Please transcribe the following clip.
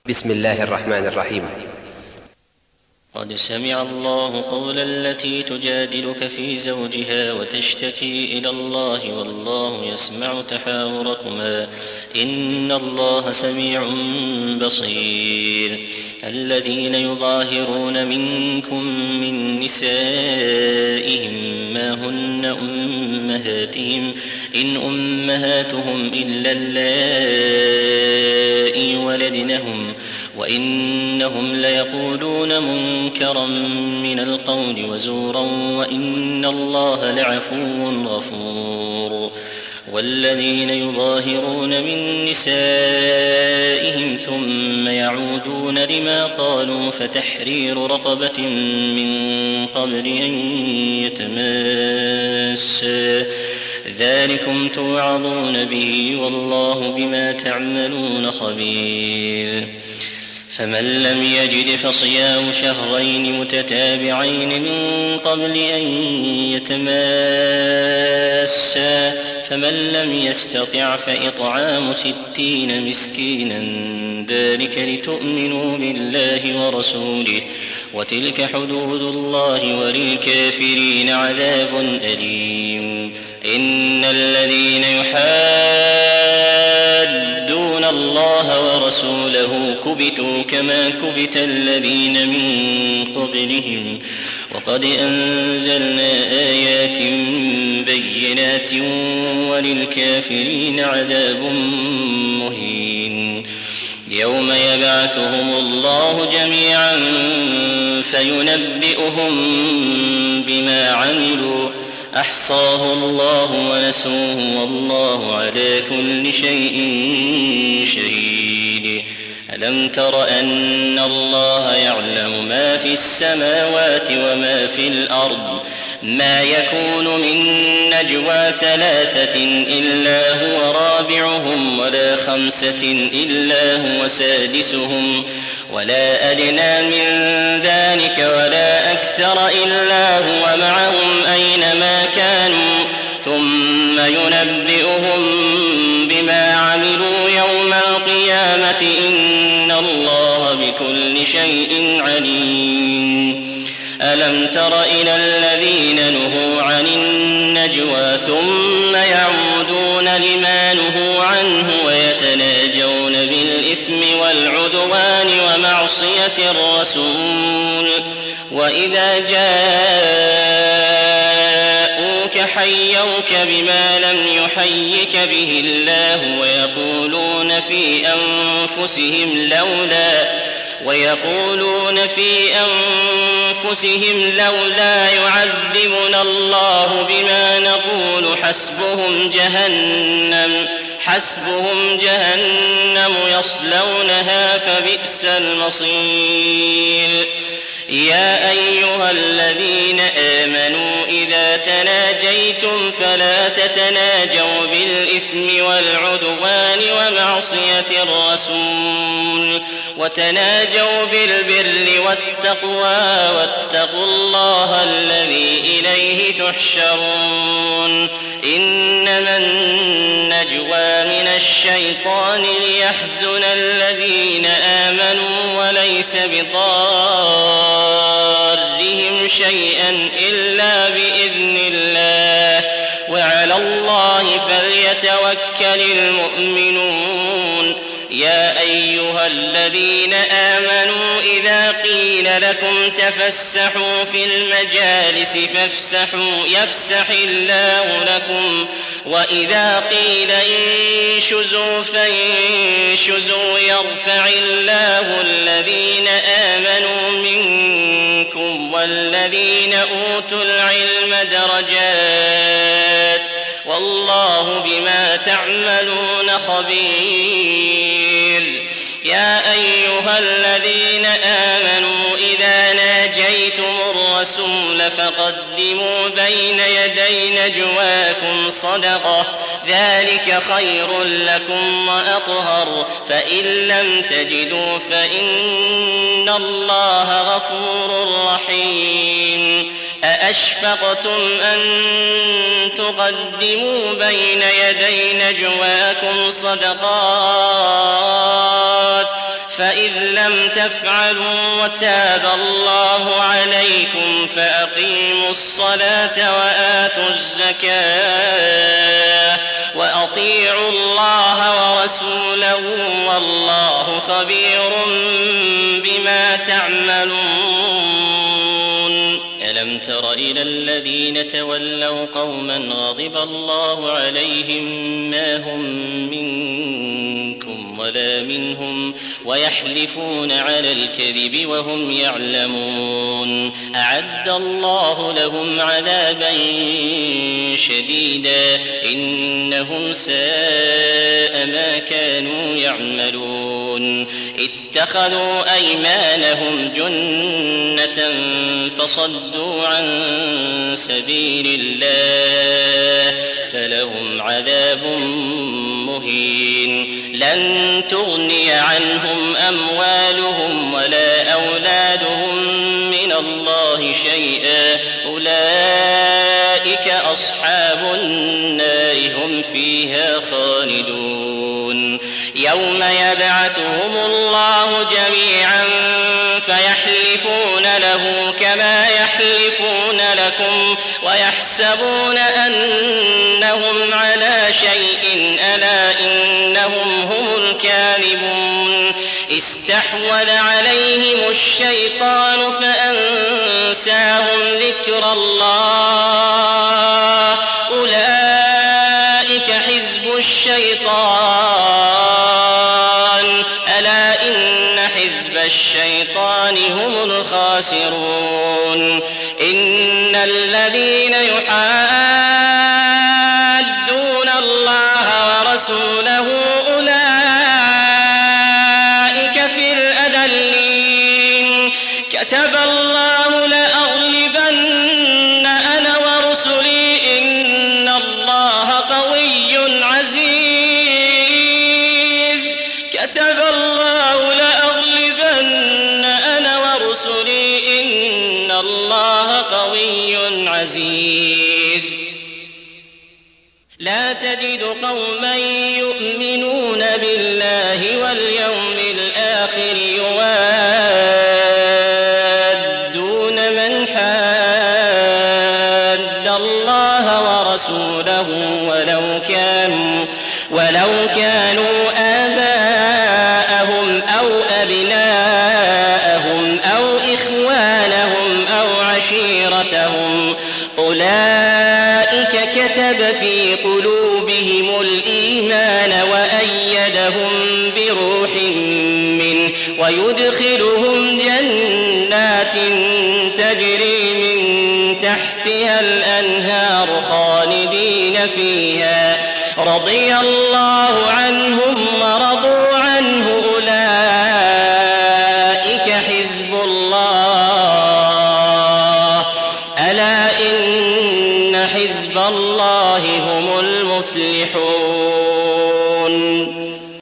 بسم الله الرحمن الرحيم. قد سمع الله قول التي تجادلك في زوجها وتشتكي إلى الله والله يسمع تحاوركما إن الله سميع بصير. الذين يظاهرون منكم من نسائهم ما هن أمهاتهم إن أمهاتهم إلا اللائي ولدنهم وإنهم ليقولون منكرا من القول وزورا وإن الله لعفو غفور. والذين يظاهرون من نسائهم ثم يعودون لما قالوا فتحرير رقبة من قبل أن يتماسا ذلكم توعظون به والله بما تعملون خبير. فمن لم يجد فصيام شهرين متتابعين من قبل أن يتماسا فمن لم يستطع فإطعام 60 مسكينا ذلك لتؤمنوا بالله ورسوله وتلك حدود الله وللكافرين عذاب أليم. إن الذين يحادون الله ورسوله كبتوا كما كبت الذين من قبلهم وقد أنزلنا آيات بينات وللكافرين عذاب مهين. يوم يبعثهم الله جميعا فينبئهم بما عملوا أحصاه الله ونسوه والله على كل شيء شهيد. ألم تر أن الله يعلم ما في السماوات وما في الأرض ما يكون من نجوى 3 إلا هو رابعهم ولا 5 إلا هو سادسهم ولا أدنى من ذلك ولا أكثر إلا هو معهم أينما كانوا ثم ينبئهم بما عملوا يوم القيامة إن الله بكل شيء عليم. ألم تر إلى الذين نهوا عن النجوى ثم يعودون لما نهوا عنه ويتناجون بالإثم والعدوان ومعصية الرسول وإذا جاءوك حيوك بما لم يحيك به الله ويقولون في أنفسهم لولا يعذبنا الله بما نقول حسبهم جهنم يصلونها فبئس المصير. يا أيها الذين آمنوا إذا تناجيتم فلا تتناجوا بالإثم والعدوان ومعصية الرسول وتناجوا بالبر والتقوى واتقوا الله الذي إليه تحشرون. إنما النجوى من الشيطان ليحزن الذين آمنوا وليس بضارهم شيئا إلا بإذن الله وعلى الله فليتوكل المؤمنون. يا أيها الذين آمنوا إذا قيل لكم تفسحوا في المجالس يفسح الله لكم وإذا قيل انشزوا فانشزوا يرفع الله الذين آمنوا منكم والذين أوتوا العلم درجات والله بما تعملون خبير. يا أيها الذين آمنوا إذا ناجيتم الرسول فقدموا بين يدي نجواكم صدقة ذلك خير لكم وأطهر فإن لم تجدوا فإن الله غفور رحيم. أأشفقتم أن تقدموا بين يدي نجواكم صدقات فإذ لم تفعلوا وتاب الله عليكم فأقيموا الصلاة وآتوا الزكاة وأطيعوا الله ورسوله والله خبير بما تعملون. ألم تر إلى الذين تولوا قوما غضب الله عليهم ما هم منكم ولا منهم ويحلفون على الكذب وهم يعلمون أعد الله لهم عذابا شديدا إنهم ساء ما كانوا يعملون. اتخذوا أيمانهم جنة فصدوا عن سبيل الله فلهم عذاب مهين. لن تغني عنهم أموالهم ولا أولادهم من الله شيئا أولئك أصحاب النار هم فيها خالدون. يوم يبعثهم الله جميعا فيحلفون له كما يحلفون لكم ويحسبون أنهم على شيء ألا إنهم هم الكاذبون. استحوذ عليهم الشيطان فأنساهم ذكر الله أولئك حزب الشيطان ألا إن حزب الشيطان هم الخاسرون. إن الذين يحادون الله ورسوله أولئك في الأذلين. كتب الله لأغلبن أنا ورسلي إن الله قوي عزيز. كتب الله لأغلبن أنا ورسلي إن الله قوي عزيز. لا تجد قوما يؤمنون بالله واليوم الآخر يوادون من حاد الله ورسوله ولو كانوا آباءهم أو أبناءهم أو إخوانهم أو عشيرتهم أولئك كتب في قلوبهم الإيمان وأيدهم بروح منه ويدخلهم جنات تجري من تحتها الأنهار خالدين فيها رضي الله عنهم ورضوا عنه أولئك حزب الله ألا إن حزب الله هم المفلحون.